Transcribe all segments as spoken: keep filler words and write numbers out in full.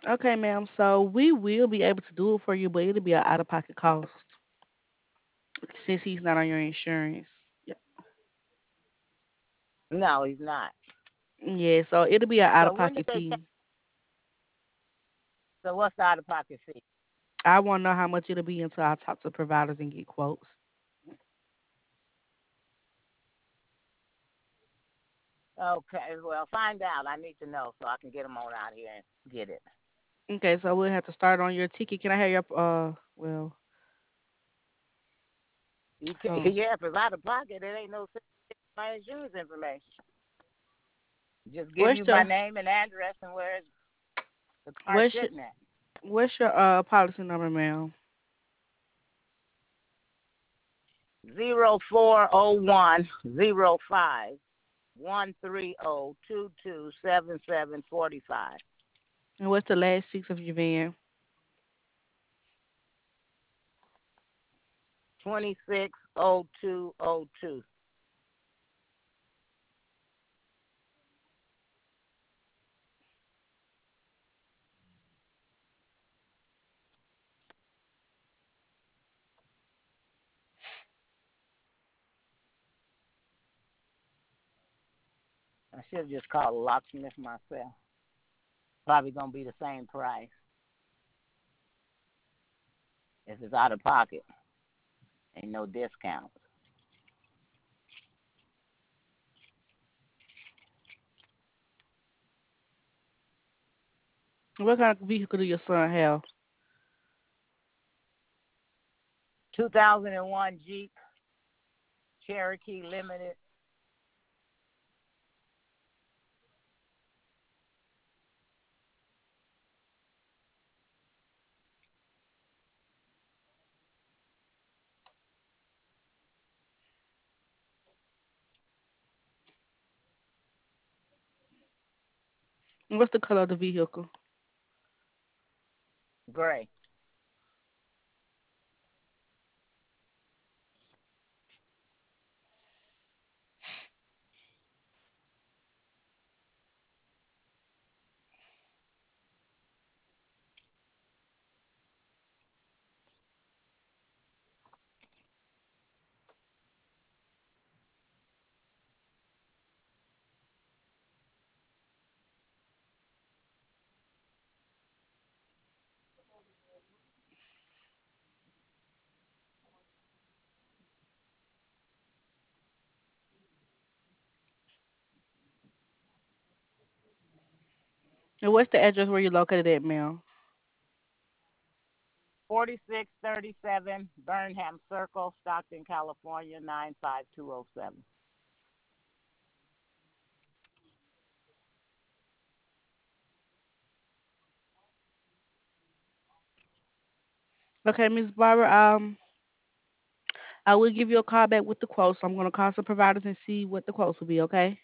Okay, ma'am. So we will be able to do it for you, but it'll be an out of pocket cost since he's not on your insurance. Yeah. No, he's not. Yeah, so it'll be an out of So when did pocket they fee. take? So what's the out of pocket fee? I want to know how much it'll be until I talk to providers and get quotes. Okay, well, find out. I need to know so I can get them on out here and get it. Okay, so we'll have to start on your ticket. Can I have your uh well You can, hold on. yeah, if it's out of pocket, it ain't no sense in my insurance information. Just give What's you my your name and address and where the car's what's your sitting at. what's your uh policy number, ma'am? Zero four zero one zero five one three zero two two seven seven forty five. And what's the last six of your van? Twenty six oh two oh two. I should have just called a locksmith myself. Probably gonna be the same price if it's out of pocket. Ain't no discount. What kind of vehicle do your son have? Two thousand and one Jeep Cherokee Limited. And what's the color of the vehicle? Gray. And what's the address where you're located at, ma'am? Forty-six thirty-seven Burnham Circle, Stockton, California nine five two zero seven. Okay, Miss Barbara. Um, I will give you a call back with the quotes. So I'm gonna call some providers and see what the quotes will be. Okay.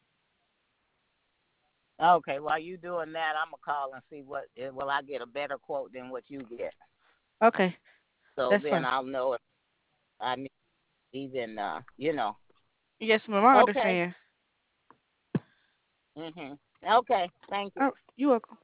Okay, while you doing that, I'm gonna call and see what eh, will I get a better quote than what you get. Okay, So that's then fine. I'll know if I need even uh, you know. Yes, ma'am. I Okay. understand. Mhm. Okay. Thank you. Oh, you're welcome.